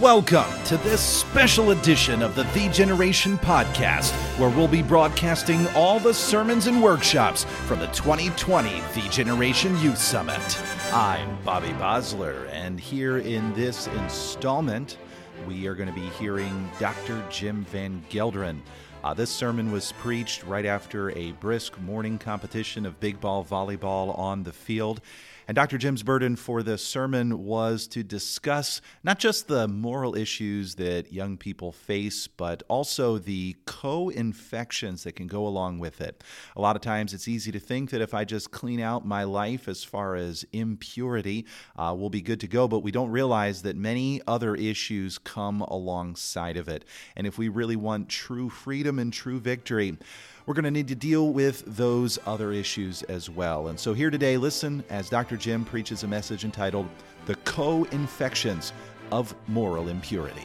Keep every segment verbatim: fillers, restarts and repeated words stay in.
Welcome to this special edition of the The Generation Podcast, where we'll be broadcasting all the sermons and workshops from the twenty twenty The Generation Youth Summit. I'm Bobby Bosler, and here in this installment, we are going to be hearing Doctor Jim Van Gelderen. Uh, this sermon was preached right after a brisk morning competition of big ball volleyball on the field. And Doctor Jim's burden for this sermon was to discuss not just the moral issues that young people face, but also the co-infections that can go along with it. A lot of times it's easy to think that if I just clean out my life as far as impurity, uh, we'll be good to go, but we don't realize that many other issues come alongside of it. And if we really want true freedom and true victory, we're going to need to deal with those other issues as well. And so here today, listen as Doctor Jim preaches a message entitled, The Co-Infections of Moral Impurity.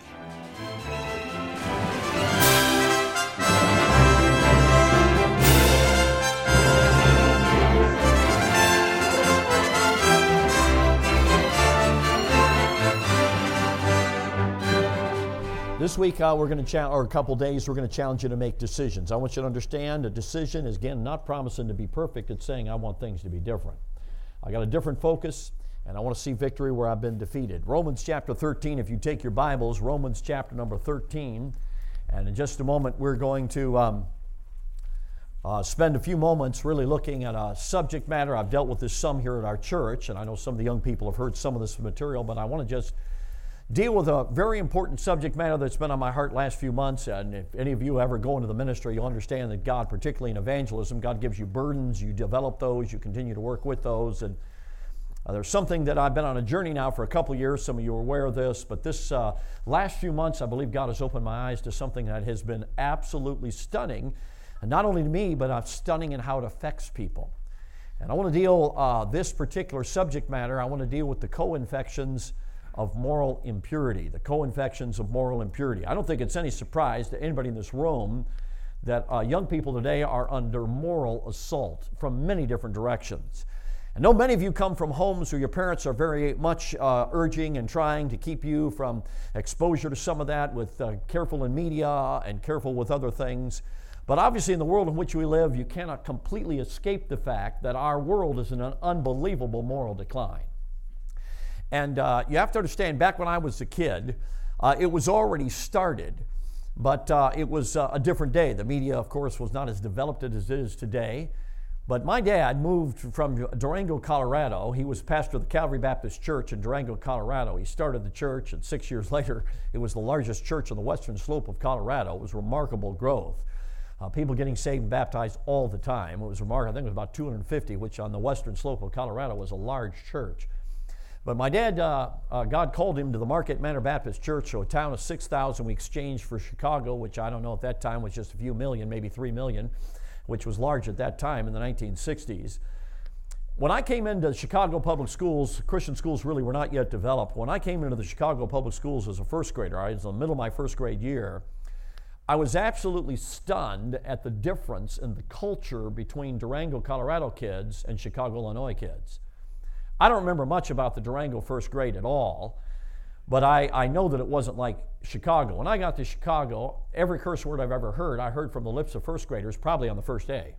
This week, uh, we're going to challenge, or a couple days, we're going to challenge you to make decisions. I want you to understand a decision is, again, not promising to be perfect. It's saying I want things to be different. I got a different focus, and I want to see victory where I've been defeated. Romans chapter thirteen, if you take your Bibles, Romans chapter number thirteen, and in just a moment, we're going to um, uh, spend a few moments really looking at a subject matter. I've dealt with this some here at our church, and I know some of the young people have heard some of this material, but I want to just deal with a very important subject matter that's been on my heart last few months. And if any of you ever go into the ministry, you'll understand that God, particularly in evangelism, God gives you burdens, you develop those, you continue to work with those. And uh, there's something that I've been on a journey now for a couple of years. Some of you are aware of this, but this uh, last few months, I believe God has opened my eyes to something that has been absolutely stunning, and not only to me, but uh, stunning in how it affects people. And I want to deal uh, this particular subject matter, I want to deal with the co-infections of moral impurity, the co-infections of moral impurity. I don't think it's any surprise to anybody in this room that uh, young people today are under moral assault from many different directions. I know many of you come from homes where your parents are very much uh, urging and trying to keep you from exposure to some of that, with uh, careful in media and careful with other things. But obviously in the world in which we live, you cannot completely escape the fact that our world is in an unbelievable moral decline. And uh, you have to understand, back when I was a kid, uh, it was already started, but uh, it was uh, a different day. The media, of course, was not as developed as it is today. But my dad moved from Durango, Colorado. He was pastor of the Calvary Baptist Church in Durango, Colorado. He started the church, and six years later, it was the largest church on the western slope of Colorado. It was remarkable growth. Uh, people getting saved and baptized all the time. It was remarkable. I think it was about two hundred fifty, which on the western slope of Colorado was a large church. But my dad, uh, uh, God called him to the Market Manor Baptist Church, so a town of six thousand we exchanged for Chicago, which I don't know at that time was just a few million, maybe three million, which was large at that time in the nineteen sixties. When I came into Chicago public schools, Christian schools really were not yet developed. When I came into the Chicago public schools as a first grader, I was in the middle of my first grade year, I was absolutely stunned at the difference in the culture between Durango, Colorado kids and Chicago, Illinois kids. I don't remember much about the Durango first grade at all, but I, I know that it wasn't like Chicago. When I got to Chicago, every curse word I've ever heard, I heard from the lips of first graders probably on the first day.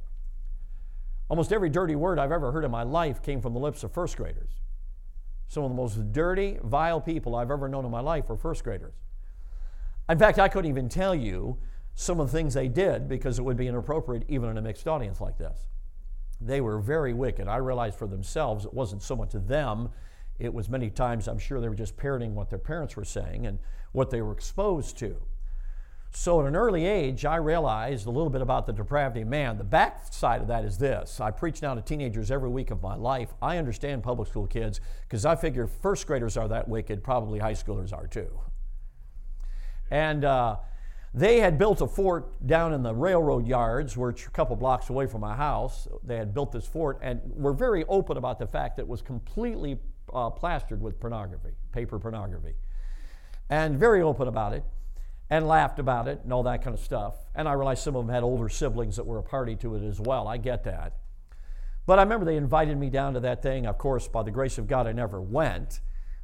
Almost every dirty word I've ever heard in my life came from the lips of first graders. Some of the most dirty, vile people I've ever known in my life were first graders. In fact, I couldn't even tell you some of the things they did because it would be inappropriate even in a mixed audience like this. They were very wicked. I realized for themselves it wasn't so much of them. It was many times, I'm sure, they were just parroting what their parents were saying and what they were exposed to. So at an early age, I realized a little bit about the depravity of man. The backside of that is this. I preach now to teenagers every week of my life. I understand public school kids because I figure first graders are that wicked, probably high schoolers are too. And uh, they had built a fort down in the railroad yards, which are a couple blocks away from my house. They had built this fort and were very open about the fact that it was completely uh, plastered with pornography, paper pornography. And very open about it, and laughed about it and all that kind of stuff. And I realized some of them had older siblings that were a party to it as well. I get that. But I remember they invited me down to that thing. Of course, by the grace of God, I never went.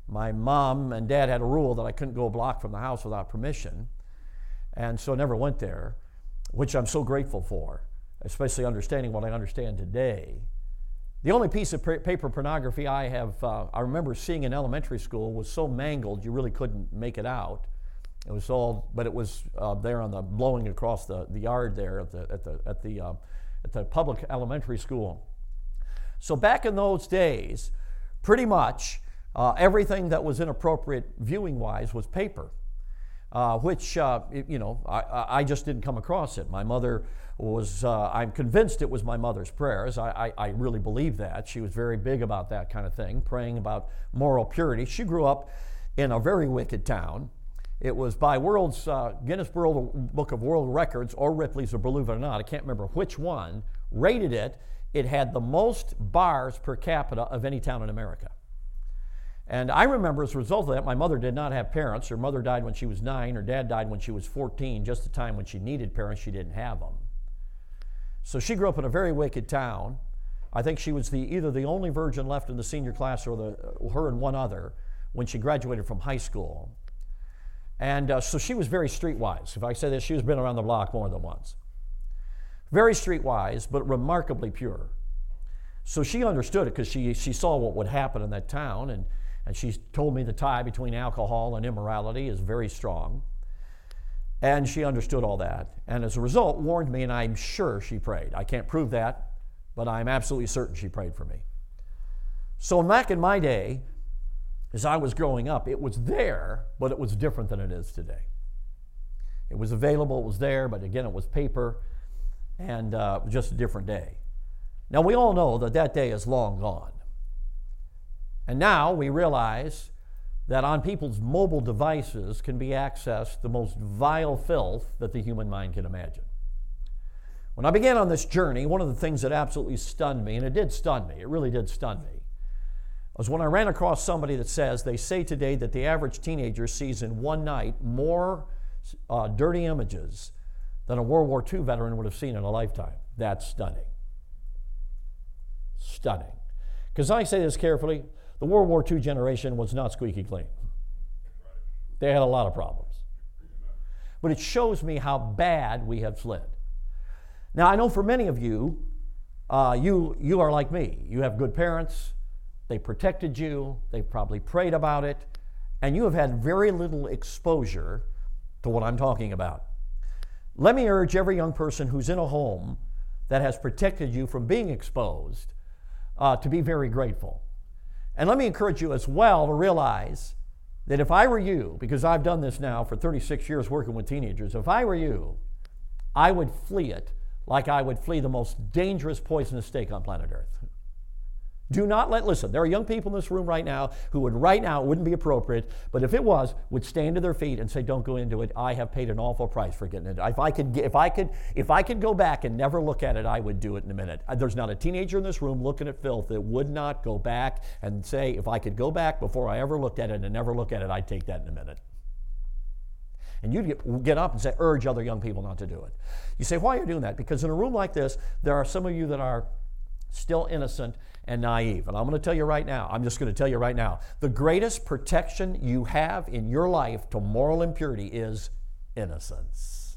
my mom and dad had a rule that I couldn't go a block from the house without permission, and so I never went there, which I'm so grateful for, especially understanding what I understand today. The only piece of paper pornography I have, uh, I remember seeing in elementary school was so mangled you really couldn't make it out. It was all, but it was uh, there on the, blowing across the, the yard there at the, at the, at the, uh, at the public elementary school. So back in those days, pretty much uh, everything that was inappropriate viewing-wise was paper. Uh, which, uh, you know, I, I just didn't come across it. My mother was, uh, I'm convinced it was my mother's prayers. I, I, I really believe that. She was very big about that kind of thing, praying about moral purity. She grew up in a very wicked town. It was by World's uh, Guinness World Book of World Records, or Ripley's, or believe it or not, I can't remember which one, rated it. It had the most bars per capita of any town in America. And I remember as a result of that, my mother did not have parents. Her mother died when she was nine. Her dad died when she was fourteen, just the time when she needed parents, she didn't have them. So she grew up in a very wicked town. I think she was the, either the only virgin left in the senior class or the, her and one other when she graduated from high school. And uh, so she was very streetwise. If I say this, she was been around the block more than once. Very streetwise, but remarkably pure. So she understood it because she, she saw what would happen in that town, and And she told me the tie between alcohol and immorality is very strong. And she understood all that. And as a result, warned me, and I'm sure she prayed. I can't prove that, but I'm absolutely certain she prayed for me. So back in my day, as I was growing up, it was there, but it was different than it is today. It was available, it was there, but again, it was paper, and uh, just a different day. Now, we all know that that day is long gone. And now we realize that on people's mobile devices can be accessed the most vile filth that the human mind can imagine. When I began on this journey, one of the things that absolutely stunned me, and it did stun me, it really did stun me, was when I ran across somebody that says, they say today that the average teenager sees in one night more uh, dirty images than a World War Two veteran would have seen in a lifetime. That's stunning. Stunning. Because I say this carefully, the World War Two generation was not squeaky clean. They had a lot of problems. But it shows me how bad we have slid. Now, I know for many of you, uh, you, you are like me. You have good parents. They protected you. They probably prayed about it. And you have had very little exposure to what I'm talking about. Let me urge every young person who's in a home that has protected you from being exposed uh, to be very grateful. And let me encourage you as well to realize that if I were you, because I've done this now for thirty-six years working with teenagers, if I were you, I would flee it like I would flee the most dangerous poisonous snake on planet Earth. Do not let, listen, there are young people in this room right now who would right now, it wouldn't be appropriate, but if it was, would stand to their feet and say, don't go into it. I have paid an awful price for getting into it. If I could, if I could, if I could go back and never look at it, I would do it in a minute. There's not a teenager in this room looking at filth that would not go back and say, if I could go back before I ever looked at it and never look at it, I'd take that in a minute. And you'd get, get up and say, urge other young people not to do it. You say, why are you doing that? Because in a room like this, there are some of you that are still innocent and naive. And I'm going to tell you right now, I'm just going to tell you right now, the greatest protection you have in your life to moral impurity is innocence,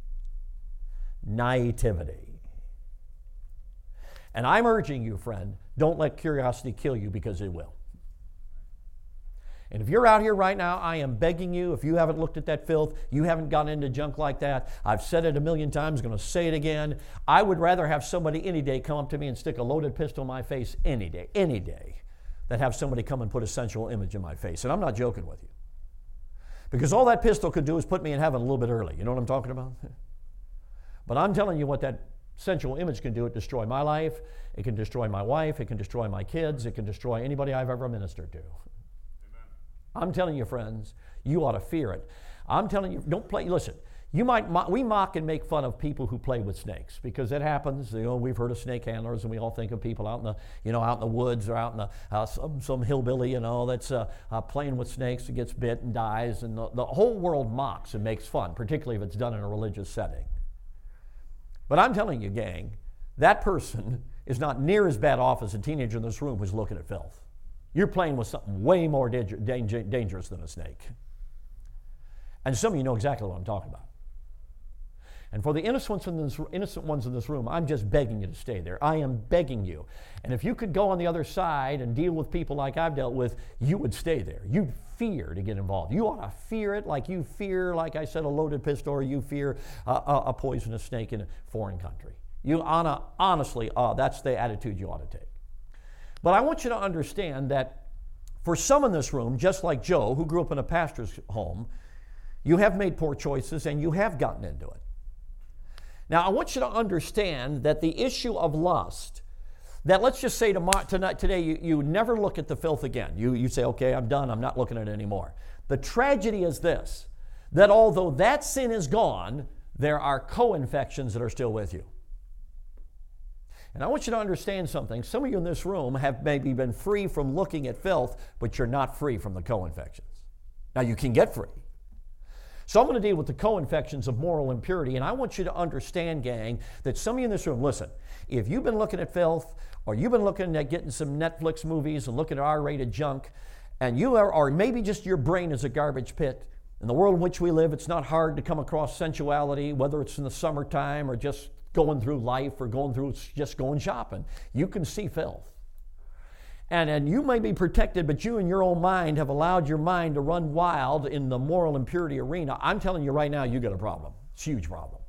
naivety. And I'm urging you, friend, don't let curiosity kill you, because it will. And if you're out here right now, I am begging you, if you haven't looked at that filth, you haven't gotten into junk like that, I've said it a million times, going to say it again, I would rather have somebody any day come up to me and stick a loaded pistol in my face any day, any day, than have somebody come and put a sensual image in my face. And I'm not joking with you. Because all that pistol could do is put me in heaven a little bit early. You know what I'm talking about? But I'm telling you what that sensual image can do. It destroy my life, it can destroy my wife, it can destroy my kids, it can destroy anybody I've ever ministered to. I'm telling you, friends, you ought to fear it. I'm telling you, don't play, listen, you might, we mock and make fun of people who play with snakes, because it happens. You know, we've heard of snake handlers, and we all think of people out in the, you know, out in the woods, or out in the, uh, some, some hillbilly, you know, that's uh, uh, playing with snakes and gets bit and dies, and the, the whole world mocks and makes fun, particularly if it's done in a religious setting. But I'm telling you, gang, that person is not near as bad off as a teenager in this room who's looking at filth. You're playing with something way more danger, danger, dangerous than a snake. And some of you know exactly what I'm talking about. And for the innocent ones, in this, innocent ones in this room, I'm just begging you to stay there. I am begging you. And if you could go on the other side and deal with people like I've dealt with, you would stay there. You'd fear to get involved. You ought to fear it like you fear, like I said, a loaded pistol, or you fear a, a, a poisonous snake in a foreign country. You ought to, honestly, uh, that's the attitude you ought to take. But I want you to understand that for some in this room, just like Joe, who grew up in a pastor's home, you have made poor choices and you have gotten into it. Now, I want you to understand that the issue of lust, that let's just say tomorrow, tonight, today, you, you never look at the filth again. You, you say, okay, I'm done, I'm not looking at it anymore. The tragedy is this, that although that sin is gone, there are co-infections that are still with you. And I want you to understand something. Some of you in this room have maybe been free from looking at filth, but you're not free from the co-infections. Now, you can get free. So I'm going to deal with the co-infections of moral impurity, and I want you to understand, gang, that some of you in this room, listen, if you've been looking at filth, or you've been looking at getting some Netflix movies and looking at R-rated junk, and you are, or maybe just your brain is a garbage pit, in the world in which we live, it's not hard to come across sensuality, whether it's in the summertime or just going through life or going through just going shopping. You can see filth. And, and you may be protected, but you in your own mind have allowed your mind to run wild in the moral impurity arena. I'm telling you right now, you got a problem. It's a huge problem.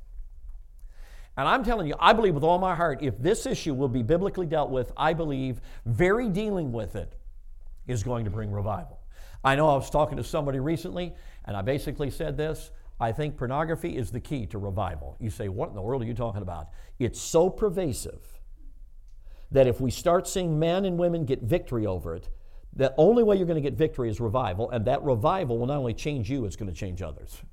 And I'm telling you, I believe with all my heart, if this issue will be biblically dealt with, I believe very dealing with it is going to bring revival. I know I was talking to somebody recently, and I basically said this, I think pornography is the key to revival. You say, what in the world are you talking about? It's so pervasive that if we start seeing men and women get victory over it, the only way you're going to get victory is revival, and that revival will not only change you, it's going to change others.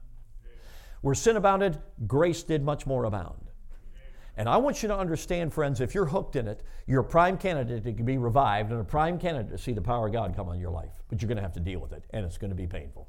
Where sin abounded, grace did much more abound. And I want you to understand, friends, if you're hooked in it, you're a prime candidate to be revived and a prime candidate to see the power of God come on your life. But you're going to have to deal with it, and it's going to be painful.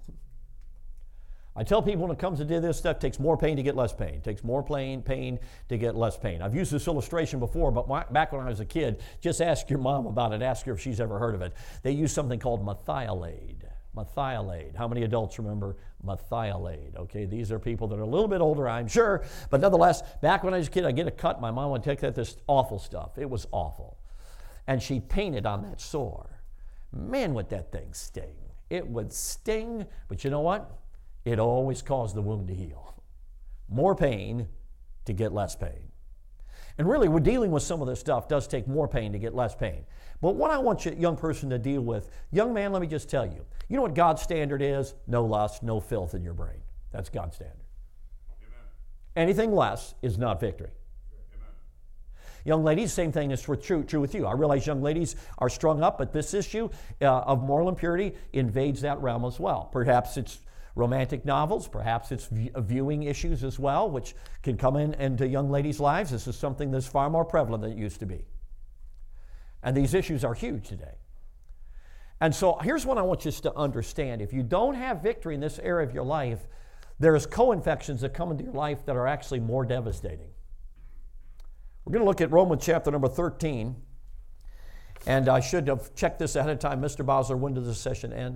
I tell people when it comes to this stuff, it takes more pain to get less pain. It takes more pain, pain to get less pain. I've used this illustration before, but my, back when I was a kid, just ask your mom about it. Ask her if she's ever heard of it. They use something called methylate. Methylate. How many adults remember methylate? Okay, these are people that are a little bit older, I'm sure, but nonetheless, back when I was a kid, I'd get a cut. My mom would take that, this awful stuff. It was awful. And she'd paint it on that sore. Man, would that thing sting. It would sting, but you know what? It always caused the wound to heal. More pain to get less pain. And really, we're dealing with some of this stuff does take more pain to get less pain. But what I want you, young person, to deal with, young man, let me just tell you, you know what God's standard is? No lust, no filth in your brain. That's God's standard. Amen. Anything less is not victory. Amen. Young ladies, same thing is true, true with you. I realize young ladies are strung up, but this issue uh, of moral impurity invades that realm as well. Perhaps it's romantic novels, perhaps it's viewing issues as well, which can come in into young ladies' lives. This is something that's far more prevalent than it used to be. And these issues are huge today. And so here's what I want you to understand. If you don't have victory in this area of your life, there's co-infections that come into your life that are actually more devastating. We're going to look at Romans chapter number thirteen. And I should have checked this ahead of time. Mister Bosler, when does this session end?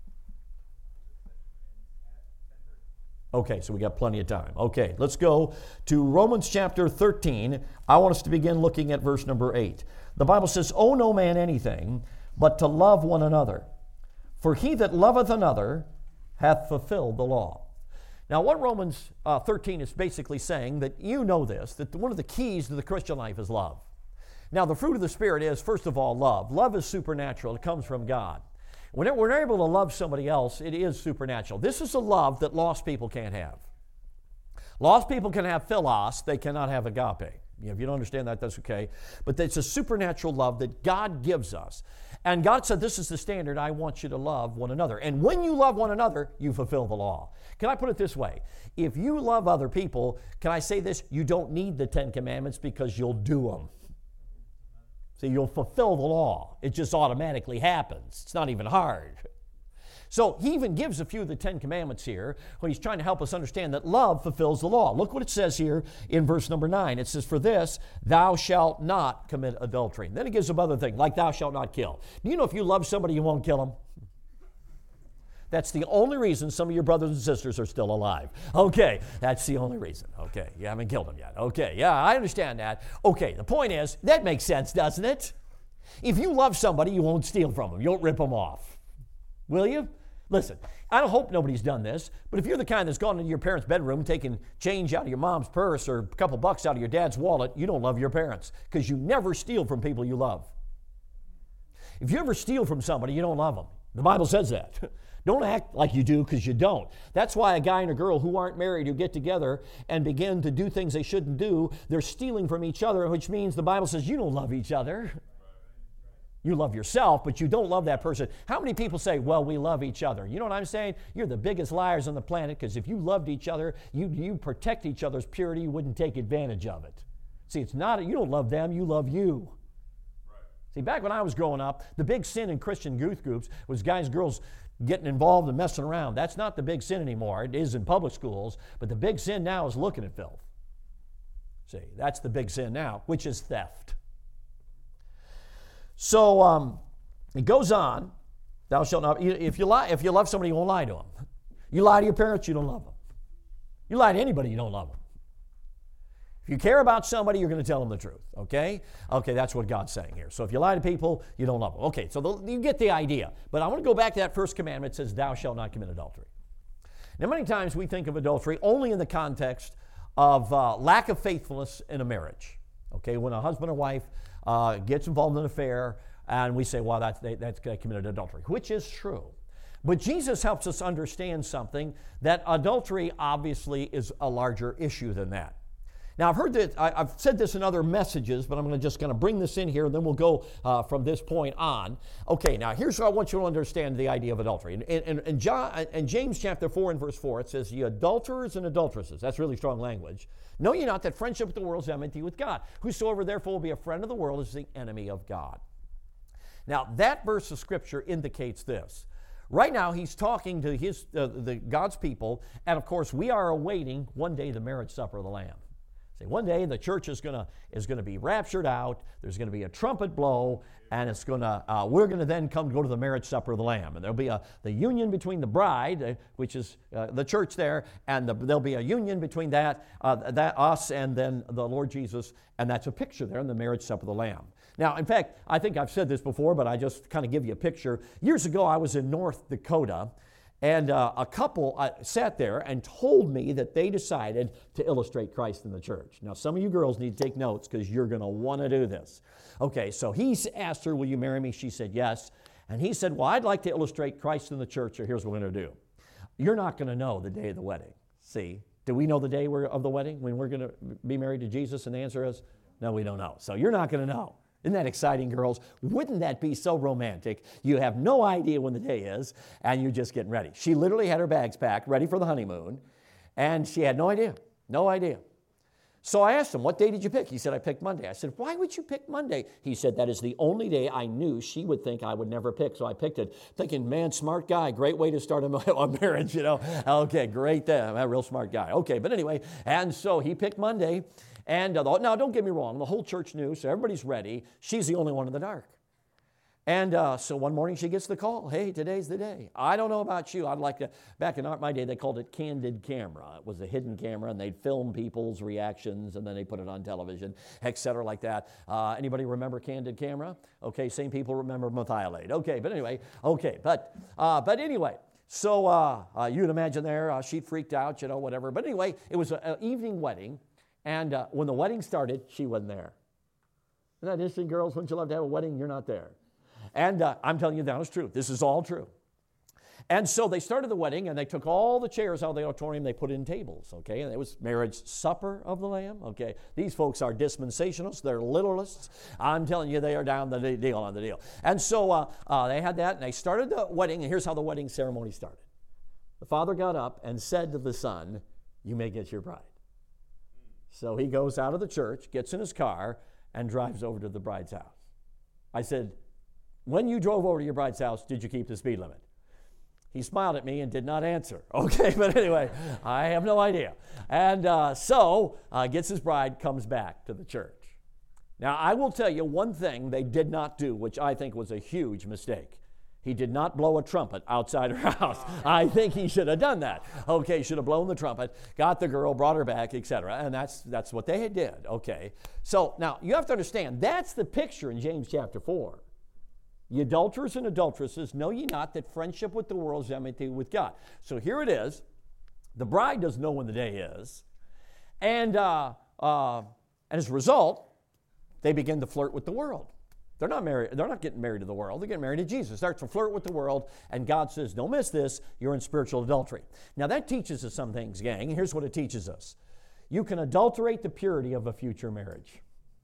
Okay, so we got plenty of time. Okay, let's go to Romans chapter thirteen. I want us to begin looking at verse number eight. The Bible says, "Owe no man anything, but to love one another. For he that loveth another hath fulfilled the law." Now, what Romans uh, thirteen is basically saying, that you know this, that one of the keys to the Christian life is love. Now, the fruit of the Spirit is, first of all, love. Love is supernatural. It comes from God. When we're able to love somebody else, it is supernatural. This is a love that lost people can't have. Lost people can have philos, they cannot have agape. If you don't understand that, that's okay. But it's a supernatural love that God gives us. And God said, this is the standard, I want you to love one another. And when you love one another, you fulfill the law. Can I put it this way? If you love other people, can I say this? You don't need the Ten Commandments because you'll do them. See, you'll fulfill the law. It just automatically happens. It's not even hard. So he even gives a few of the Ten Commandments here when he's trying to help us understand that love fulfills the law. Look what it says here in verse number nine. It says, for this, thou shalt not commit adultery. And then it gives some other things, like thou shalt not kill. Do you know if you love somebody, you won't kill them? That's the only reason some of your brothers and sisters are still alive. Okay, that's the only reason. Okay, you haven't killed them yet. Okay, yeah, I understand that. Okay, the point is, that makes sense, doesn't it? If you love somebody, you won't steal from them. You won't rip them off. Will you? Listen, I don't hope nobody's done this, but if you're the kind that's gone into your parents' bedroom, taking change out of your mom's purse or a couple bucks out of your dad's wallet, you don't love your parents because you never steal from people you love. If you ever steal from somebody, you don't love them. The Bible says that. Don't act like you do because you don't. That's why a guy and a girl who aren't married who get together and begin to do things they shouldn't do, they're stealing from each other, which means the Bible says you don't love each other. You love yourself, but you don't love that person. How many people say, well, we love each other? You know what I'm saying? You're the biggest liars on the planet because if you loved each other, you, you protect each other's purity, you wouldn't take advantage of it. See, it's not, you don't love them, you love you. Right. See, back when I was growing up, the big sin in Christian youth groups was guys and girls getting involved and messing around. That's not the big sin anymore. It is in public schools, but the big sin now is looking at filth. See, that's the big sin now, which is theft. So um, it goes on. Thou shalt not. If you lie, if you love somebody, you won't lie to them. You lie to your parents, you don't love them. You lie to anybody, you don't love them. If you care about somebody, you're going to tell them the truth. Okay? Okay, that's what God's saying here. So if you lie to people, you don't love them. Okay, so the, you get the idea. But I want to go back to that first commandment. It says, "Thou shalt not commit adultery." Now, many times we think of adultery only in the context of uh, lack of faithfulness in a marriage. Okay, when a husband or wife uh, gets involved in an affair, and we say, well, that's, they, that's they committed adultery, which is true. But Jesus helps us understand something, that adultery obviously is a larger issue than that. Now, I've heard that, I, I've said this in other messages, but I'm going to just kind of bring this in here, and then we'll go uh, from this point on. Okay, now here's what I want you to understand the idea of adultery. In, in, in, John, in James chapter four and verse four, it says, "Ye adulterers and adulteresses," that's really strong language, "know ye not that friendship with the world is enmity with God? Whosoever therefore will be a friend of the world is the enemy of God." Now, that verse of Scripture indicates this. Right now, he's talking to his uh, the God's people, and of course, we are awaiting one day the marriage supper of the Lamb. See, one day the church is gonna is gonna be raptured out. There's gonna be a trumpet blow, and it's gonna uh, we're gonna then come go to the marriage supper of the Lamb, and there'll be a the union between the bride, uh, which is uh, the church there, and the, there'll be a union between that uh, that us and then the Lord Jesus, and that's a picture there in the marriage supper of the Lamb. Now, in fact, I think I've said this before, but I just kind of give you a picture. Years ago, I was in North Dakota. And uh, a couple uh, sat there and told me that they decided to illustrate Christ in the church. Now, some of you girls need to take notes because you're going to want to do this. Okay, so he asked her, "Will you marry me?" She said, "Yes." And he said, "Well, I'd like to illustrate Christ in the church, so here's what we're going to do. You're not going to know the day of the wedding." See, do we know the day we're, of the wedding when we're going to be married to Jesus? And the answer is, no, we don't know. So you're not going to know. Isn't that exciting, girls? Wouldn't that be so romantic? You have no idea when the day is, and you're just getting ready. She literally had her bags packed, ready for the honeymoon, and she had no idea, no idea. So I asked him, "What day did you pick?" He said, "I picked Monday." I said, "Why would you pick Monday?" He said, "That is the only day I knew she would think I would never pick, so I picked it." Thinking, man, smart guy, great way to start a, a marriage, you know. Okay, great, uh, a real smart guy. Okay, but anyway, and so he picked Monday. And uh, now, don't get me wrong, the whole church knew, so everybody's ready. She's the only one in the dark. And uh, so one morning she gets the call, "Hey, today's the day." I don't know about you. I'd like to, back in my day, they called it candid camera. It was a hidden camera, and they'd film people's reactions, and then they put it on television, et cetera, like that. Uh, anybody remember candid camera? Okay, same people remember methylate. Okay, but anyway, okay, but, uh, but anyway. So uh, uh, you'd imagine there, uh, she freaked out, you know, whatever. But anyway, it was an evening wedding. And uh, when the wedding started, she wasn't there. Isn't that interesting, girls? Wouldn't you love to have a wedding? You're not there. And uh, I'm telling you, that is true. This is all true. And so they started the wedding, and they took all the chairs out of the auditorium. They put in tables, okay? And it was marriage supper of the Lamb, okay? These folks are dispensationalists. They're literalists. I'm telling you, they are down the deal on the deal. And so uh, uh, they had that, and they started the wedding, and here's how the wedding ceremony started. The father got up and said to the son, "You may get your bride." So he goes out of the church, gets in his car, and drives over to the bride's house. I said, "When you drove over to your bride's house, did you keep the speed limit?" He smiled at me and did not answer. Okay, but anyway, I have no idea. And uh, so uh, gets his bride, comes back to the church. Now, I will tell you one thing they did not do, which I think was a huge mistake. He did not blow a trumpet outside her house. I think he should have done that. Okay, should have blown the trumpet, got the girl, brought her back, et cetera. And that's that's what they did. Okay. So now you have to understand that's the picture in James chapter four. Ye adulterers and adulteresses, know ye not that friendship with the world is enmity with God? So here it is. The bride doesn't know when the day is, and uh, uh, and as a result, they begin to flirt with the world. They're not married. They're not getting married to the world. They're getting married to Jesus. Start to flirt with the world, and God says, "Don't miss this. You're in spiritual adultery." Now that teaches us some things, gang. Here's what it teaches us: you can adulterate the purity of a future marriage.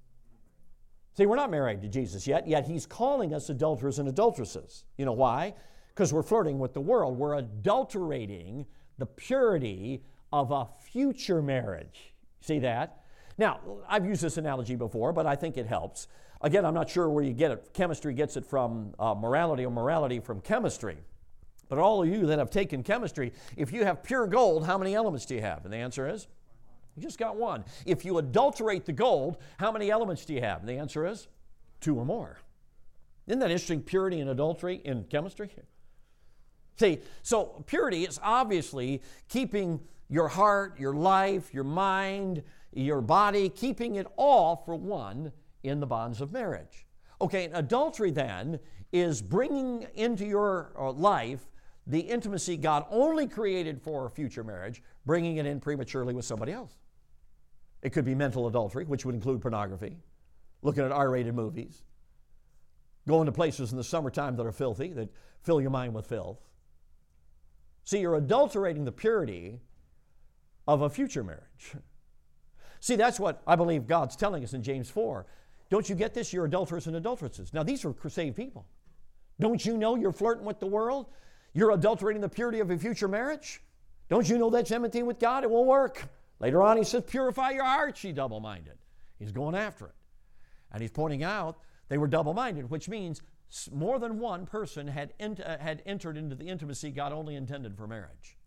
See, we're not married to Jesus yet. Yet He's calling us adulterers and adulteresses. You know why? Because we're flirting with the world. We're adulterating the purity of a future marriage. See that? Now, I've used this analogy before, but I think it helps. Again, I'm not sure where you get it. Chemistry gets it from uh, morality or morality from chemistry. But all of you that have taken chemistry, if you have pure gold, how many elements do you have? And the answer is, you just got one. If you adulterate the gold, how many elements do you have? And the answer is, two or more. Isn't that interesting, purity and adultery in chemistry? See, so purity is obviously keeping your heart, your life, your mind, your body, keeping it all for one in the bonds of marriage. Okay, adultery then is bringing into your life the intimacy God only created for future marriage, bringing it in prematurely with somebody else. It could be mental adultery, which would include pornography, looking at R-rated movies, going to places in the summertime that are filthy, that fill your mind with filth. See, you're adulterating the purity of a future marriage. See, that's what I believe God's telling us in James four. Don't you get this? You're adulterers and adulteresses. Now, these are saved people. Don't you know you're flirting with the world? You're adulterating the purity of a future marriage? Don't you know that's enmity with God? It won't work. Later on, he says, purify your hearts, ye double-minded. He's going after it. And he's pointing out they were double-minded, which means more than one person had, ent- uh, had entered into the intimacy God only intended for marriage.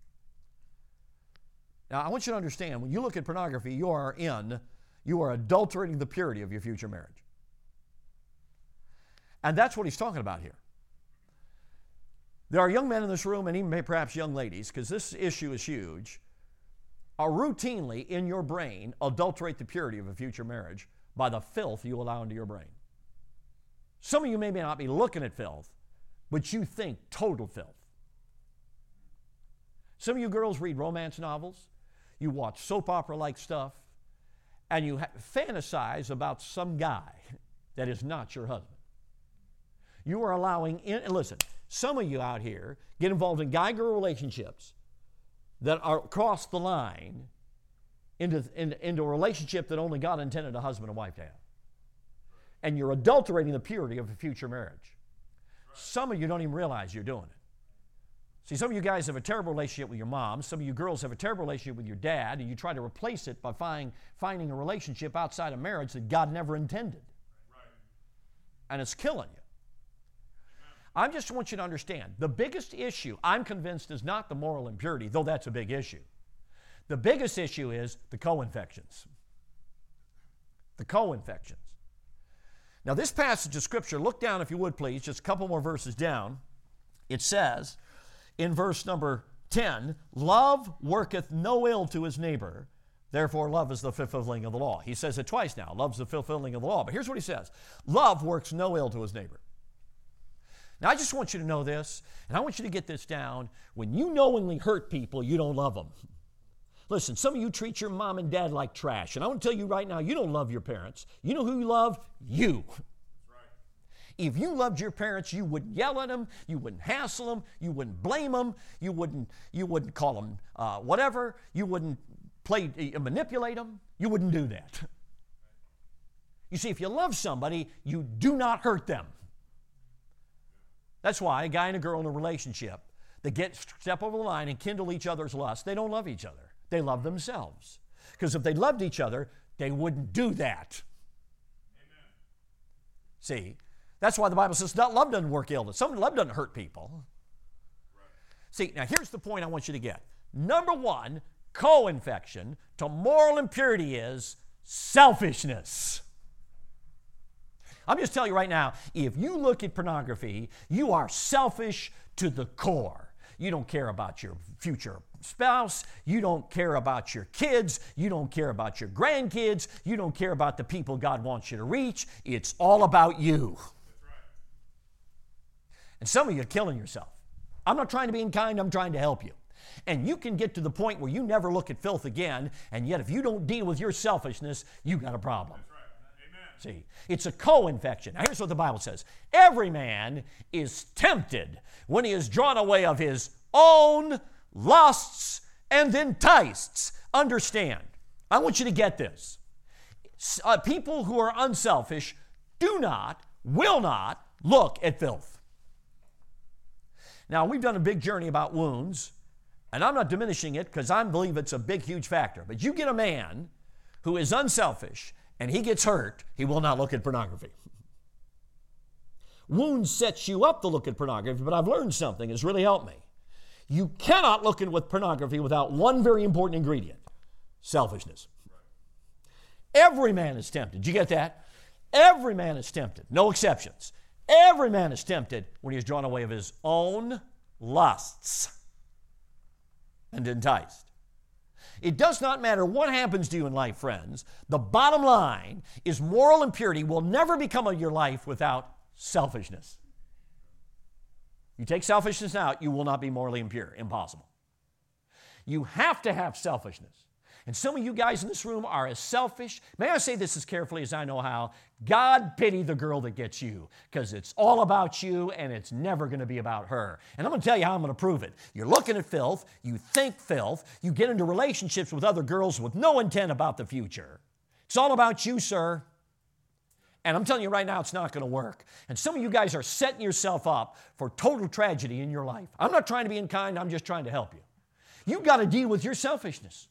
Now, I want you to understand, when you look at pornography, you are in, you are adulterating the purity of your future marriage. And that's what he's talking about here. There are young men in this room, and even perhaps young ladies, because this issue is huge, are routinely in your brain adulterate the purity of a future marriage by the filth you allow into your brain. Some of you may not be looking at filth, but you think total filth. Some of you girls read romance novels, you watch soap opera-like stuff, and you ha- fantasize about some guy that is not your husband. You are allowing, in, and listen, some of you out here get involved in guy-girl relationships that are across the line into, in, into a relationship that only God intended a husband and wife to have. And you're adulterating the purity of a future marriage. Some of you don't even realize you're doing it. See, some of you guys have a terrible relationship with your mom. Some of you girls have a terrible relationship with your dad, and you try to replace it by find, finding a relationship outside of marriage that God never intended. Right. And it's killing you. I just want you to understand, the biggest issue, I'm convinced, is not the moral impurity, though that's a big issue. The biggest issue is the co-infections. The co-infections. Now, this passage of Scripture, look down if you would, please, just a couple more verses down. It says, in verse number ten, love worketh no ill to his neighbor, therefore love is the fulfilling of the law. He says it twice now, love's the fulfilling of the law. But here's what he says, love works no ill to his neighbor. Now, I just want you to know this, and I want you to get this down. When you knowingly hurt people, you don't love them. Listen, some of you treat your mom and dad like trash, and I want to tell you right now, you don't love your parents. You know who you love? You. If you loved your parents, you wouldn't yell at them, you wouldn't hassle them, you wouldn't blame them, you wouldn't, you wouldn't call them uh, whatever, you wouldn't play, uh, manipulate them, you wouldn't do that. You see, if you love somebody, you do not hurt them. That's why a guy and a girl in a relationship, they get step over the line and kindle each other's lust, they don't love each other. They love themselves. Because if they loved each other, they wouldn't do that. Amen. See? That's why the Bible says love doesn't work ill. Some love doesn't hurt people. Right. See, now here's the point I want you to get. Number one, co-infection to moral impurity is selfishness. I'm just telling you right now, if you look at pornography, you are selfish to the core. You don't care about your future spouse. You don't care about your kids. You don't care about your grandkids. You don't care about the people God wants you to reach. It's all about you. That's right. And some of you are killing yourself. I'm not trying to be unkind. I'm trying to help you. And you can get to the point where you never look at filth again, and yet if you don't deal with your selfishness, you got a problem. See, it's a co-infection. Now, here's what the Bible says. Every man is tempted when he is drawn away of his own lusts and enticed. Understand, I want you to get this. Uh, people who are unselfish do not, will not look at filth. Now, we've done a big journey about wounds, and I'm not diminishing it because I believe it's a big, huge factor. But you get a man who is unselfish and he gets hurt, he will not look at pornography. Wounds sets you up to look at pornography, but I've learned something that's really helped me. You cannot look at with pornography without one very important ingredient, selfishness. Every man is tempted. Did you get that? Every man is tempted, no exceptions. Every man is tempted when he is drawn away of his own lusts and enticed. It does not matter what happens to you in life, friends. The bottom line is moral impurity will never become of your life without selfishness. You take selfishness out, you will not be morally impure. Impossible. You have to have selfishness. And some of you guys in this room are as selfish. May I say this as carefully as I know how? God pity the girl that gets you, because it's all about you and it's never going to be about her. And I'm going to tell you how I'm going to prove it. You're looking at filth, you think filth, you get into relationships with other girls with no intent about the future. It's all about you, sir. And I'm telling you right now, it's not going to work. And some of you guys are setting yourself up for total tragedy in your life. I'm not trying to be unkind, I'm just trying to help you. You've got to deal with your selfishness.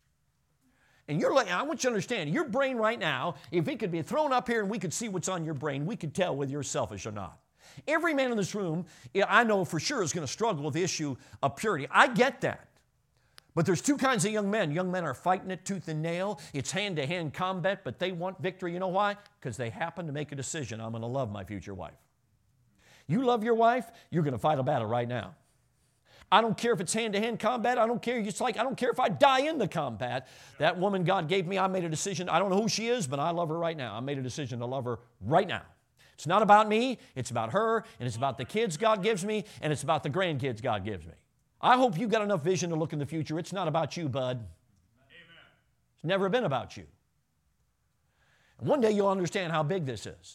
And you're like, I want you to understand, your brain right now, if it could be thrown up here and we could see what's on your brain, we could tell whether you're selfish or not. Every man in this room, I know for sure, is going to struggle with the issue of purity. I get that. But there's two kinds of young men. Young men are fighting it tooth and nail. It's hand-to-hand combat, but they want victory. You know why? Because they happen to make a decision. I'm going to love my future wife. You love your wife, you're going to fight a battle right now. I don't care if it's hand-to-hand combat. I don't care. It's like I don't care if I die in the combat. That woman God gave me, I made a decision. I don't know who she is, but I love her right now. I made a decision to love her right now. It's not about me. It's about her, and it's about the kids God gives me, and it's about the grandkids God gives me. I hope you've got enough vision to look in the future. It's not about you, bud. Amen. It's never been about you. And one day you'll understand how big this is.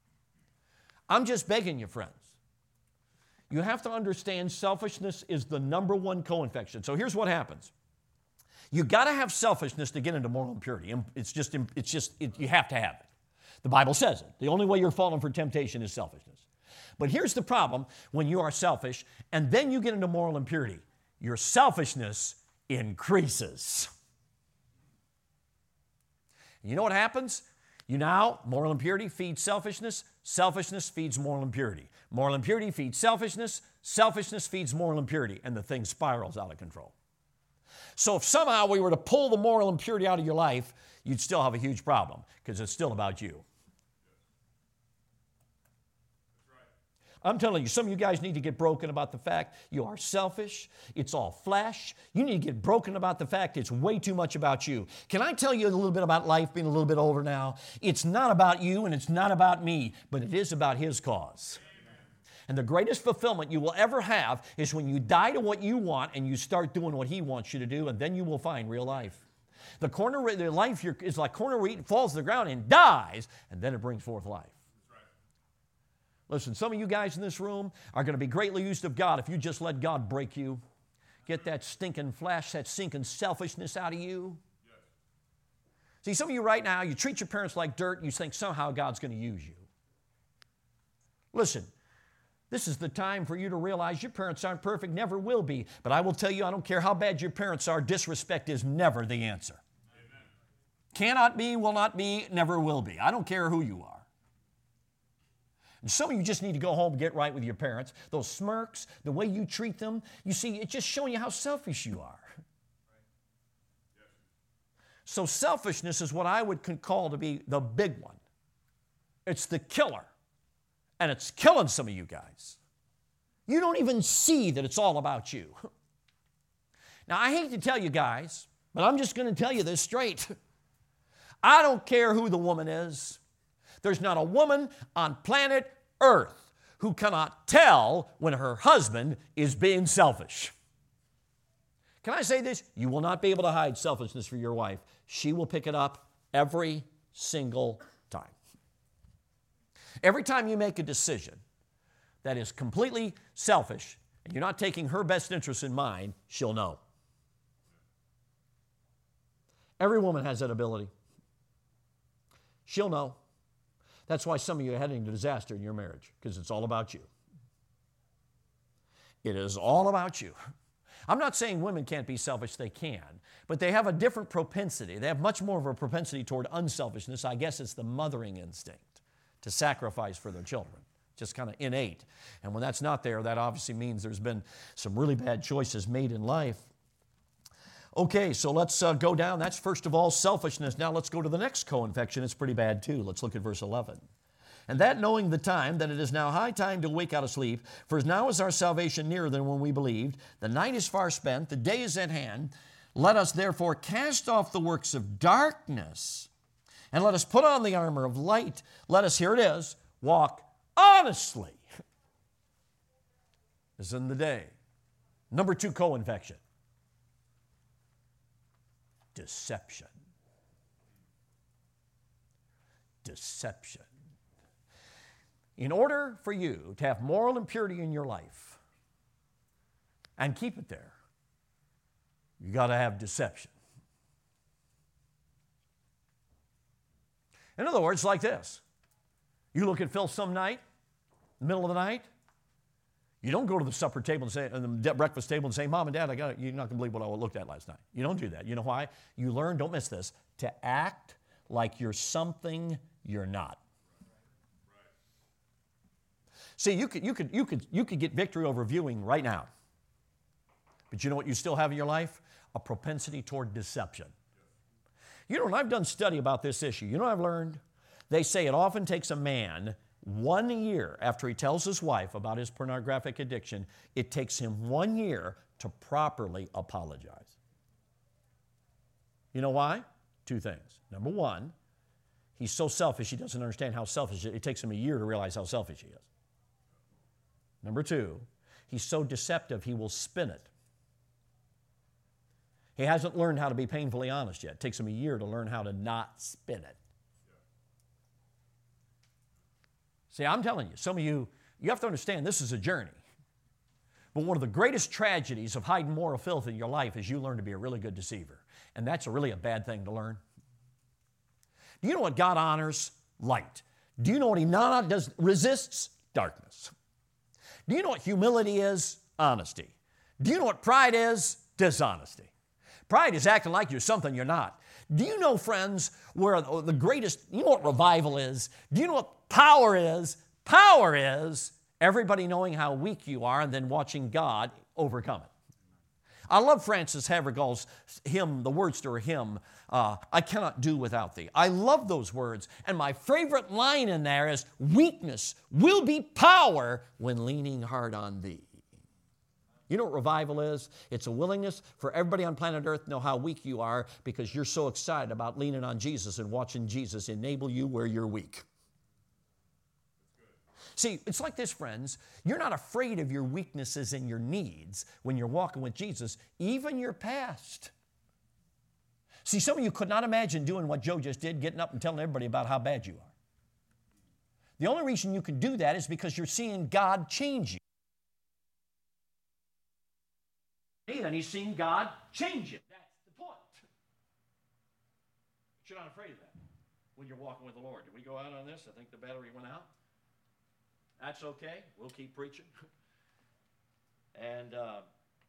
I'm just begging you, friends. You have to understand selfishness is the number one co-infection. So here's what happens. You got to have selfishness to get into moral impurity. It's just, it's just it, you have to have it. The Bible says it. The only way you're falling for temptation is selfishness. But here's the problem when you are selfish and then you get into moral impurity. Your selfishness increases. You know what happens? You now, moral impurity feeds selfishness. Selfishness feeds moral impurity. Moral impurity feeds selfishness. Selfishness feeds moral impurity. And the thing spirals out of control. So if somehow we were to pull the moral impurity out of your life, you'd still have a huge problem because it's still about you. I'm telling you, some of you guys need to get broken about the fact you are selfish. It's all flesh. You need to get broken about the fact it's way too much about you. Can I tell you a little bit about life being a little bit older now? It's not about you and it's not about me, but it is about His cause. Amen. And the greatest fulfillment you will ever have is when you die to what you want and you start doing what He wants you to do, and then you will find real life. The corner, the life is like corner wheat, falls to the ground and dies, and then it brings forth life. Listen, some of you guys in this room are going to be greatly used of God if you just let God break you. Get that stinking flesh, that stinking selfishness out of you. Yes. See, some of you right now, you treat your parents like dirt and you think somehow God's going to use you. Listen, this is the time for you to realize your parents aren't perfect, never will be. But I will tell you, I don't care how bad your parents are, disrespect is never the answer. Amen. Cannot be, will not be, never will be. I don't care who you are. And some of you just need to go home and get right with your parents. Those smirks, the way you treat them, you see, it's just showing you how selfish you are. So selfishness is what I would call to be the big one. It's the killer. And it's killing some of you guys. You don't even see that it's all about you. Now, I hate to tell you guys, but I'm just going to tell you this straight. I don't care who the woman is. There's not a woman on planet Earth who cannot tell when her husband is being selfish. Can I say this? You will not be able to hide selfishness for your wife. She will pick it up every single time. Every time you make a decision that is completely selfish and you're not taking her best interest in mind, she'll know. Every woman has that ability. She'll know. That's why some of you are heading to disaster in your marriage, because it's all about you. It is all about you. I'm not saying women can't be selfish, they can, but they have a different propensity. They have much more of a propensity toward unselfishness. I guess it's the mothering instinct to sacrifice for their children, just kind of innate. And when that's not there, that obviously means there's been some really bad choices made in life. Okay, so let's uh, go down. That's first of all selfishness. Now let's go to the next co-infection. It's pretty bad too. Let's look at verse eleven. And that knowing the time, that it is now high time to wake out of sleep, for now is our salvation nearer than when we believed. The night is far spent, the day is at hand. Let us therefore cast off the works of darkness, and let us put on the armor of light. Let us, here it is, walk honestly. This is in the day. Number two co-infection. Deception. Deception. In order for you to have moral impurity in your life and keep it there, you got to have deception. In other words, like this. You look at Phil some night, in the middle of the night, you don't go to the supper table and say, and the breakfast table and say, Mom and Dad, I got it. You're not going to believe what I looked at last night. You don't do that. You know why? You learn, don't miss this, to act like you're something you're not. See, you could, you could, you could, you could get victory over viewing right now. But you know what you still have in your life? A propensity toward deception. You know, and I've done study about this issue. You know what I've learned? They say it often takes a man one year after he tells his wife about his pornographic addiction, it takes him one year to properly apologize. You know why? Two things. Number one, he's so selfish he doesn't understand how selfish it is. It takes him a year to realize how selfish he is. Number two, he's so deceptive he will spin it. He hasn't learned how to be painfully honest yet. It takes him a year to learn how to not spin it. See, I'm telling you, some of you, you have to understand this is a journey. But one of the greatest tragedies of hiding moral filth in your life is you learn to be a really good deceiver. And that's a really a bad thing to learn. Do you know what God honors? Light. Do you know what He not does? Resists? Darkness. Do you know what humility is? Honesty. Do you know what pride is? Dishonesty. Pride is acting like you're something you're not. Do you know, friends, where the greatest, you know what revival is? Do you know what power is? Power is everybody knowing how weak you are and then watching God overcome it. I love Francis Havergal's hymn, the words to her hymn, uh, I cannot do without thee. I love those words. And my favorite line in there is, weakness will be power when leaning hard on thee. You know what revival is? It's a willingness for everybody on planet Earth to know how weak you are because you're so excited about leaning on Jesus and watching Jesus enable you where you're weak. See, it's like this, friends. You're not afraid of your weaknesses and your needs when you're walking with Jesus, even your past. See, some of you could not imagine doing what Joe just did, getting up and telling everybody about how bad you are. The only reason you can do that is because you're seeing God change you. And he's seen God change it. That's the point. But you're not afraid of that when you're walking with the Lord. Did we go out on this? I think the battery went out. That's okay. We'll keep preaching. And uh,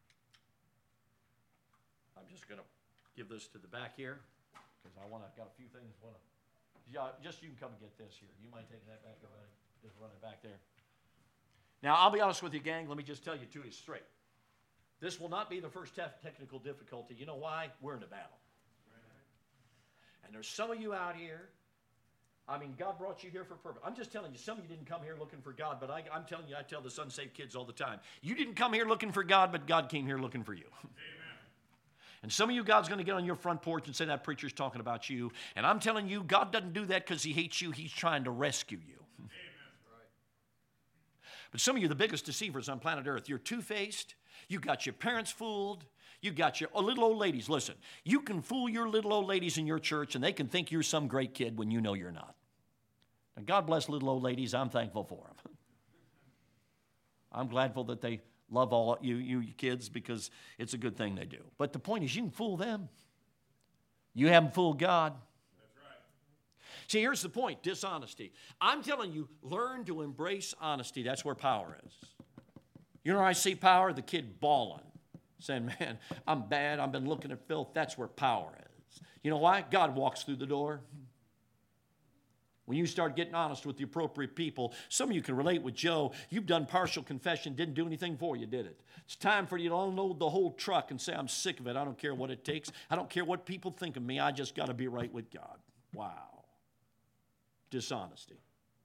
I'm just going to give this to the back here because I want to. Got a few things. Want to? Yeah, just you can come and get this here. You mind taking that back, everybody? Just running back there. Now, I'll be honest with you, gang. Let me just tell you to you straight. This will not be the first te- technical difficulty. You know why? We're in a battle. And there's some of you out here, I mean, God brought you here for a purpose. I'm just telling you, some of you didn't come here looking for God, but I, I'm telling you, I tell the unsaved kids all the time, you didn't come here looking for God, but God came here looking for you. Amen. And some of you, God's going to get on your front porch and say that preacher's talking about you. And I'm telling you, God doesn't do that because he hates you. He's trying to rescue you. Amen. But some of you, the biggest deceivers on planet Earth, you're two-faced. You got your parents fooled. You got your oh, little old ladies. Listen, you can fool your little old ladies in your church, and they can think you're some great kid when you know you're not. And God bless little old ladies. I'm thankful for them. I'm gladful that they love all you, you kids because it's a good thing they do. But the point is, you can fool them. You haven't fooled God. That's right. See, here's the point, dishonesty. I'm telling you, learn to embrace honesty. That's where power is. You know where I see power? The kid bawling, saying, man, I'm bad. I've been looking at filth. That's where power is. You know why? God walks through the door. When you start getting honest with the appropriate people, some of you can relate with Joe. You've done partial confession, didn't do anything for you, did it? It's time for you to unload the whole truck and say, I'm sick of it. I don't care what it takes. I don't care what people think of me. I just got to be right with God. Wow. Dishonesty.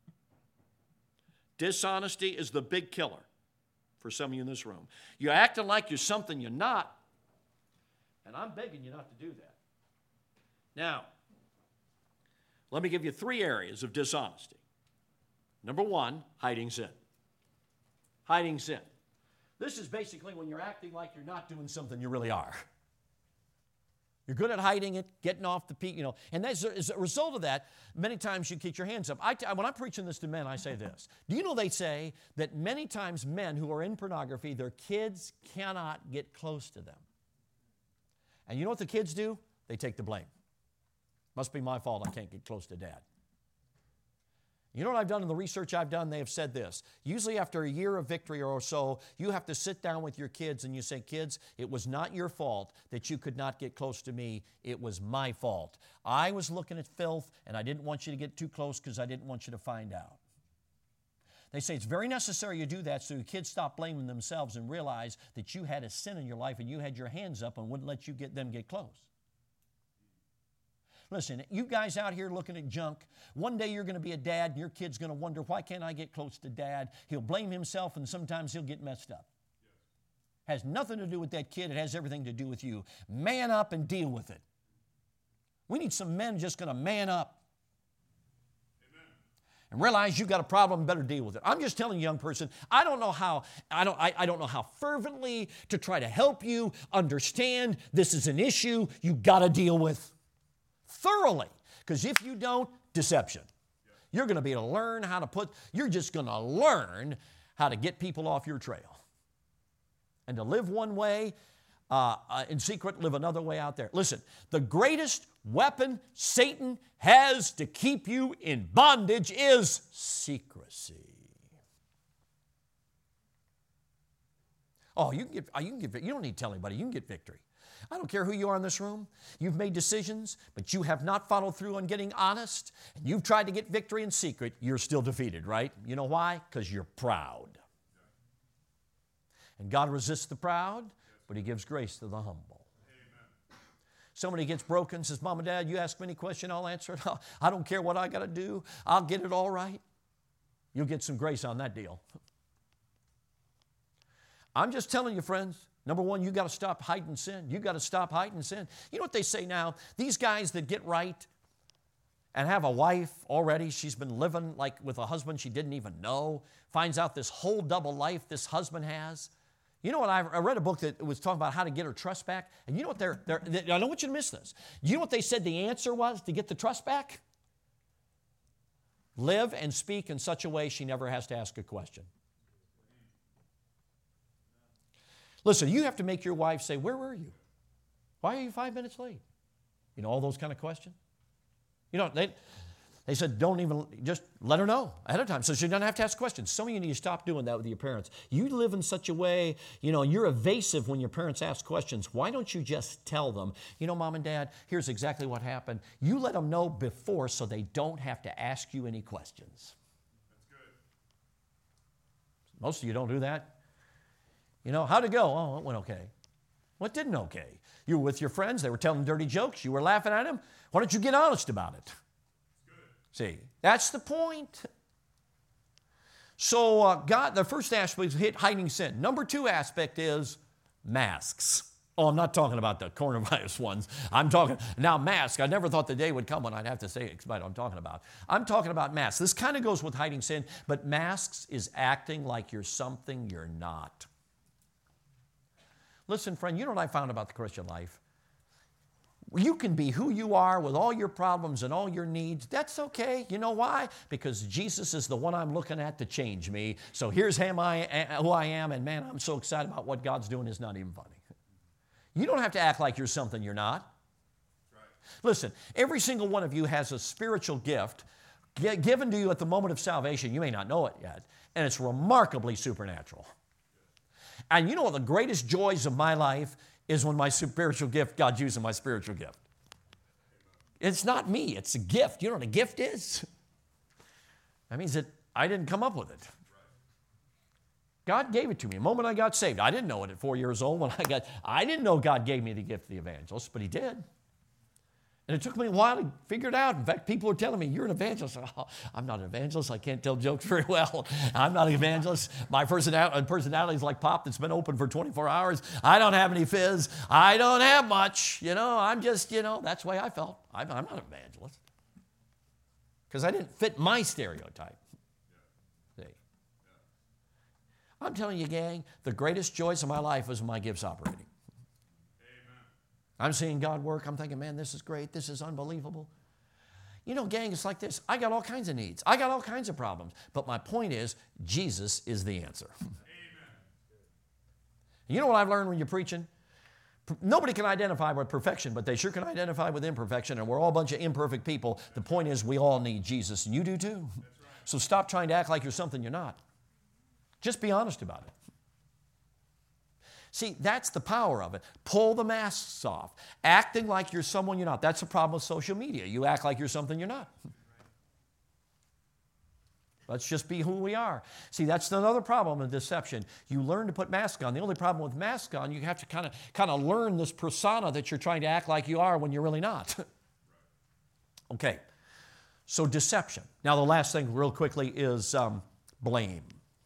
Dishonesty is the big killer for some of you in this room. You're acting like you're something you're not, and I'm begging you not to do that. Now, let me give you three areas of dishonesty. Number one, hiding sin. Hiding sin. This is basically when you're acting like you're not doing something you really are. You're good at hiding it, getting off the peak, you know. And as a, as a result of that, many times you keep your hands up. I, when I'm preaching this to men, I say this. Do you know they say that many times men who are in pornography, their kids cannot get close to them. And you know what the kids do? They take the blame. Must be my fault I can't get close to Dad. You know what I've done in the research I've done? They have said this. Usually after a year of victory or so, you have to sit down with your kids and you say, kids, it was not your fault that you could not get close to me. It was my fault. I was looking at filth and I didn't want you to get too close because I didn't want you to find out. They say it's very necessary you do that so your kids stop blaming themselves and realize that you had a sin in your life and you had your hands up and wouldn't let you get them get close. Listen, you guys out here looking at junk, one day you're going to be a dad and your kid's going to wonder, why can't I get close to Dad? He'll blame himself and sometimes he'll get messed up. Yes. Has nothing to do with that kid. It has everything to do with you. Man up and deal with it. We need some men just going to man up. Amen. And realize you've got a problem, better deal with it. I'm just telling you, young person, I don't know how, I don't, I, I don't know how fervently to try to help you understand this is an issue you got to deal with. Thoroughly, because if you don't, deception. You're going to be able to learn how to put, you're just going to learn how to get people off your trail. And to live one way uh, uh, in secret, live another way out there. Listen, the greatest weapon Satan has to keep you in bondage is secrecy. Oh, you can get, you can get, you don't need to tell anybody, you can get victory. I don't care who you are in this room. You've made decisions, but you have not followed through on getting honest, and you've tried to get victory in secret. You're still defeated, right? You know why? Because you're proud. And God resists the proud, but He gives grace to the humble. Amen. Somebody gets broken, says, Mom and Dad, you ask me any question, I'll answer it. I don't care what I got to do. I'll get it all right. You'll get some grace on that deal. I'm just telling you, friends. Number one, you got to stop hiding sin. You got to stop hiding sin. You know what they say now? These guys that get right and have a wife already, she's been living like with a husband she didn't even know, finds out this whole double life this husband has. You know what? I read a book that was talking about how to get her trust back. And you know what they're, they're, they, I don't want you to miss this. You know what they said the answer was to get the trust back? Live and speak in such a way she never has to ask a question. Listen, you have to make your wife say, where were you? Why are you five minutes late? You know, all those kind of questions. You know, they, they said, don't even, just let her know ahead of time so she doesn't have to ask questions. Some of you need to stop doing that with your parents. You live in such a way, you know, you're evasive when your parents ask questions. Why don't you just tell them, you know, Mom and Dad, here's exactly what happened. You let them know before so they don't have to ask you any questions. That's good. Most of you don't do that. You know, how'd it go? Oh, it went okay. What didn't okay? You were with your friends. They were telling dirty jokes. You were laughing at them. Why don't you get honest about it? See, that's the point. So uh, God, the first aspect is hit hiding sin. Number two aspect is masks. Oh, I'm not talking about the coronavirus ones. I'm talking, now masks. I never thought the day would come when I'd have to say what I'm talking about. I'm talking about masks. This kind of goes with hiding sin, but masks is acting like you're something you're not. Listen, friend, you know what I found about the Christian life? You can be who you are with all your problems and all your needs. That's okay. You know why? Because Jesus is the one I'm looking at to change me. So here's who I am, and man, I'm so excited about what God's doing. It's not even funny. You don't have to act like you're something you're not. Right. Listen, every single one of you has a spiritual gift given to you at the moment of salvation. You may not know it yet, and it's remarkably supernatural. And you know what the greatest joys of my life is when my spiritual gift, God's using my spiritual gift. It's not me, it's a gift. You know what a gift is? That means that I didn't come up with it. God gave it to me the moment I got saved. I didn't know it at four years old when I got, I didn't know God gave me the gift of the evangelist, but He did. And it took me a while to figure it out. In fact, people were telling me, you're an evangelist. Oh, I'm not an evangelist. I can't tell jokes very well. I'm not an evangelist. My personality, personality is like pop that's been open for twenty-four hours. I don't have any fizz. I don't have much. You know, I'm just, you know, that's the way I felt. I'm, I'm not an evangelist. Because I didn't fit my stereotype. See? I'm telling you, gang, the greatest joys of my life was when my gifts operating. I'm seeing God work. I'm thinking, man, this is great. This is unbelievable. You know, gang, it's like this. I got all kinds of needs. I got all kinds of problems. But my point is, Jesus is the answer. Amen. You know what I've learned when you're preaching? Nobody can identify with perfection, but they sure can identify with imperfection, and we're all a bunch of imperfect people. The point is, we all need Jesus, and you do too. Right. So stop trying to act like you're something you're not. Just be honest about it. See, that's the power of it. Pull the masks off. Acting like you're someone you're not. That's the problem with social media. You act like you're something you're not. Let's just be who we are. See, that's another problem with deception. You learn to put masks on. The only problem with masks on, you have to kind of kind of learn this persona that you're trying to act like you are when you're really not. Okay, so deception. Now, the last thing real quickly is um, blame.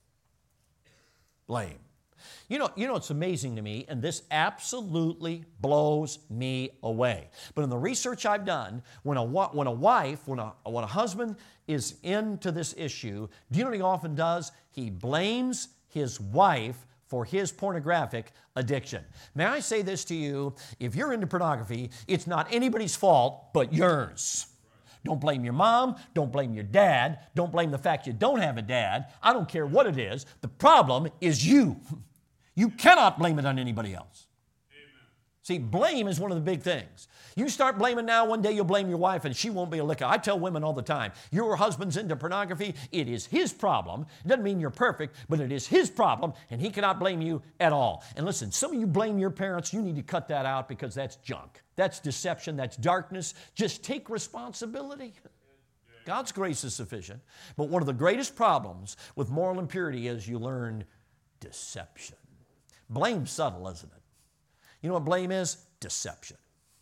Blame. You know, you know, it's amazing to me, and this absolutely blows me away. But in the research I've done, when a, when a wife, when a, when a husband is into this issue, do you know what he often does? He blames his wife for his pornographic addiction. May I say this to you? If you're into pornography, it's not anybody's fault but yours. Don't blame your mom. Don't blame your dad. Don't blame the fact you don't have a dad. I don't care what it is. The problem is you. You cannot blame it on anybody else. Amen. See, blame is one of the big things. You start blaming now, one day you'll blame your wife and she won't be a licker. I tell women all the time, your husband's into pornography, it is his problem. It doesn't mean you're perfect, but it is his problem, and he cannot blame you at all. And listen, some of you blame your parents. You need to cut that out because that's junk. That's deception. That's darkness. Just take responsibility. God's grace is sufficient. But one of the greatest problems with moral impurity is you learn deception. Blame's subtle, isn't it? You know what blame is? Deception.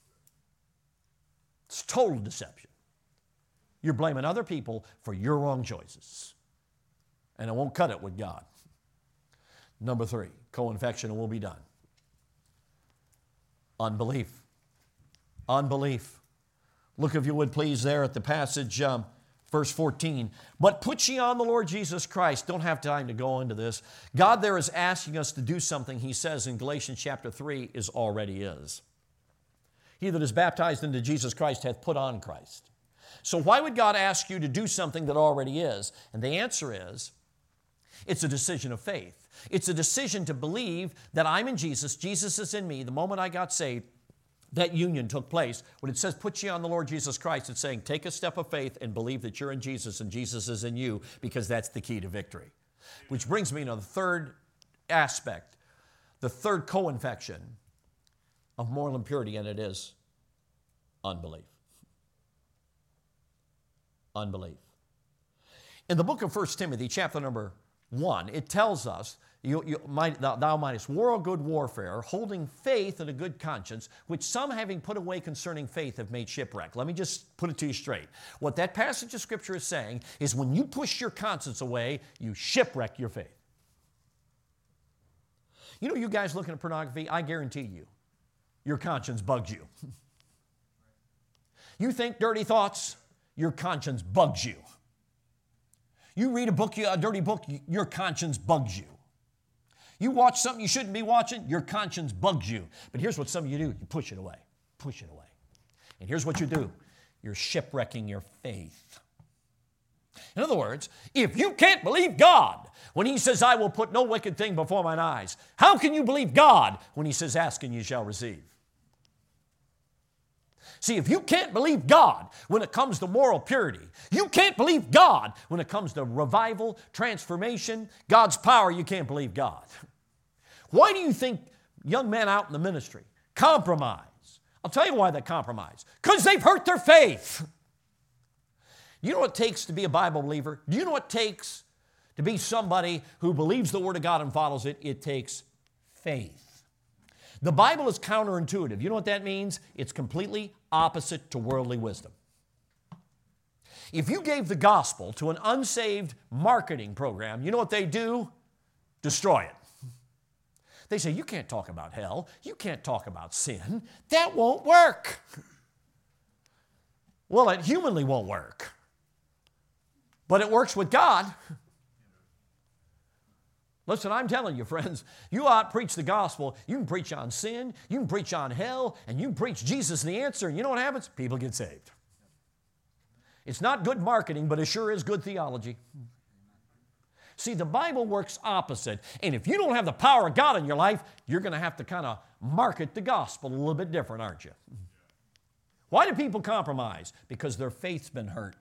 It's total deception. You're blaming other people for your wrong choices. And it won't cut it with God. Number three, co-infection, and we'll be done. Unbelief. Unbelief. Look, if you would please, there at the passage, um, verse fourteen. But put ye on the Lord Jesus Christ. Don't have time to go into this. God there is asking us to do something, He says in Galatians chapter three, is already is. He that is baptized into Jesus Christ hath put on Christ. So why would God ask you to do something that already is? And the answer is, it's a decision of faith. It's a decision to believe that I'm in Jesus, Jesus is in me. The moment I got saved, that union took place. When it says, put ye on the Lord Jesus Christ, it's saying, take a step of faith and believe that you're in Jesus and Jesus is in you, because that's the key to victory. Which brings me to the third aspect, the third co-infection of moral impurity, and it is unbelief. Unbelief. In the book of First Timothy, chapter number one, it tells us, you, you might, thou, thou mightest war a good warfare, holding faith and a good conscience, which some having put away concerning faith have made shipwreck. Let me just put it to you straight. What that passage of Scripture is saying is when you push your conscience away, you shipwreck your faith. You know, you guys looking at pornography, I guarantee you, your conscience bugs you. You think dirty thoughts, your conscience bugs you. You read a book, a dirty book, your conscience bugs you. You watch something you shouldn't be watching, your conscience bugs you. But here's what some of you do. You push it away. Push it away. And here's what you do. You're shipwrecking your faith. In other words, if you can't believe God when He says, I will put no wicked thing before mine eyes, how can you believe God when He says, ask and you shall receive? See, if you can't believe God when it comes to moral purity, you can't believe God when it comes to revival, transformation, God's power, you can't believe God. Why do you think young men out in the ministry compromise? I'll tell you why they compromise. Because they've hurt their faith. You know what it takes to be a Bible believer? Do you know what it takes to be somebody who believes the Word of God and follows it? It takes faith. The Bible is counterintuitive. You know what that means? It's completely opposite to worldly wisdom. If you gave the gospel to an unsaved marketing program, you know what they do? Destroy it. They say, you can't talk about hell. You can't talk about sin. That won't work. Well, it humanly won't work. But it works with God. Listen, I'm telling you, friends, you ought to preach the gospel. You can preach on sin, you can preach on hell, and you can preach Jesus and the answer, and you know what happens? People get saved. It's not good marketing, but it sure is good theology. See, the Bible works opposite, and if you don't have the power of God in your life, you're going to have to kind of market the gospel a little bit different, aren't you? Why do people compromise? Because their faith's been hurt.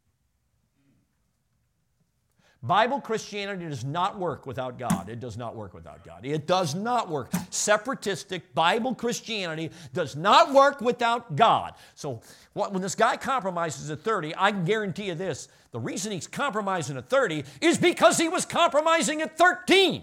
Bible Christianity does not work without God. It does not work without God. It does not work. Separatistic Bible Christianity does not work without God. So when this guy compromises at thirty, I can guarantee you this. The reason he's compromising at thirty is because he was compromising at thirteen.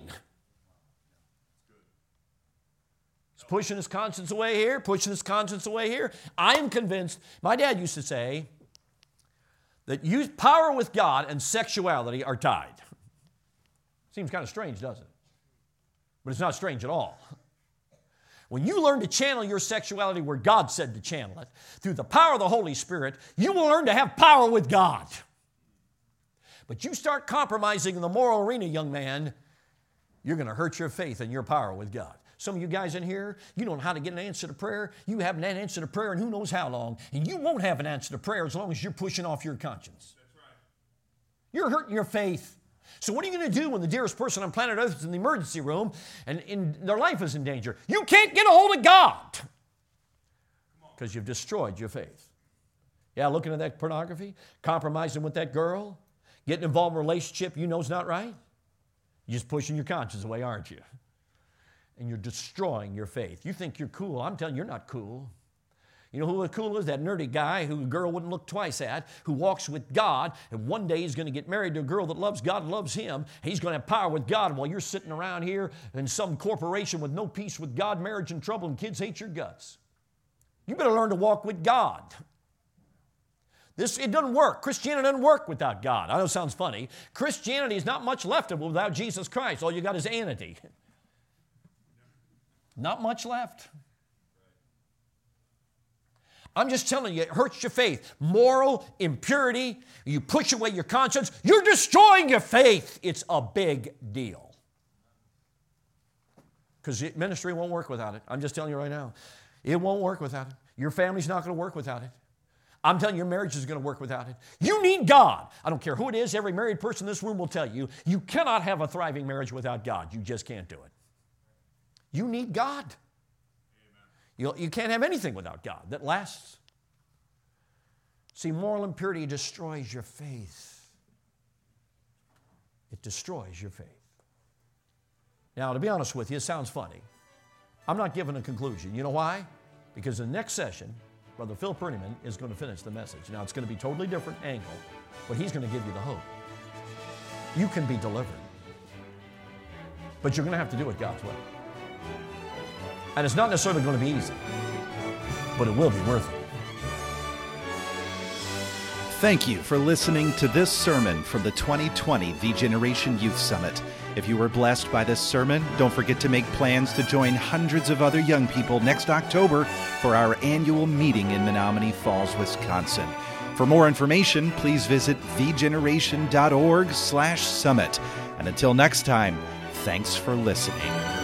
He's pushing his conscience away here, pushing his conscience away here. I am convinced, my dad used to say, that use power with God and sexuality are tied. Seems kind of strange, doesn't it? But it's not strange at all. When you learn to channel your sexuality where God said to channel it, through the power of the Holy Spirit, you will learn to have power with God. But you start compromising in the moral arena, young man, you're going to hurt your faith and your power with God. Some of you guys in here, you don't know how to get an answer to prayer. You haven't had an answer to prayer in who knows how long. And you won't have an answer to prayer as long as you're pushing off your conscience. That's right. You're hurting your faith. So what are you going to do when the dearest person on planet Earth is in the emergency room and in, their life is in danger? You can't get a hold of God because you've destroyed your faith. Yeah, looking at that pornography, compromising with that girl, getting involved in a relationship you know is not right. You're just pushing your conscience away, aren't you? And you're destroying your faith. You think you're cool. I'm telling you, you're not cool. You know who the cool is? That nerdy guy who a girl wouldn't look twice at, who walks with God, and one day he's going to get married to a girl that loves God and loves him. He's going to have power with God while you're sitting around here in some corporation with no peace with God, marriage in trouble, and kids hate your guts. You better learn to walk with God. This, it doesn't work. Christianity doesn't work without God. I know it sounds funny. Christianity is not much left of it without Jesus Christ. All you got is anity. Not much left. I'm just telling you, it hurts your faith. Moral impurity, you push away your conscience, you're destroying your faith. It's a big deal. Because ministry won't work without it. I'm just telling you right now. It won't work without it. Your family's not going to work without it. I'm telling you, your marriage is going to work without it. You need God. I don't care who it is. Every married person in this room will tell you, you cannot have a thriving marriage without God. You just can't do it. You need God. You, you can't have anything without God that lasts. See, moral impurity destroys your faith. It destroys your faith. Now, to be honest with you, it sounds funny. I'm not giving a conclusion. You know why? Because in the next session, Brother Phil Perniman is going to finish the message. Now, it's going to be a totally different angle, but he's going to give you the hope. You can be delivered. But you're going to have to do it God's way. And it's not necessarily going to be easy, but it will be worth it. Thank you for listening to this sermon from the twenty twenty The Generation Youth Summit. If you were blessed by this sermon, don't forget to make plans to join hundreds of other young people next October for our annual meeting in Menominee Falls, Wisconsin. For more information, please visit thegeneration dot org slash summit. And until next time, thanks for listening.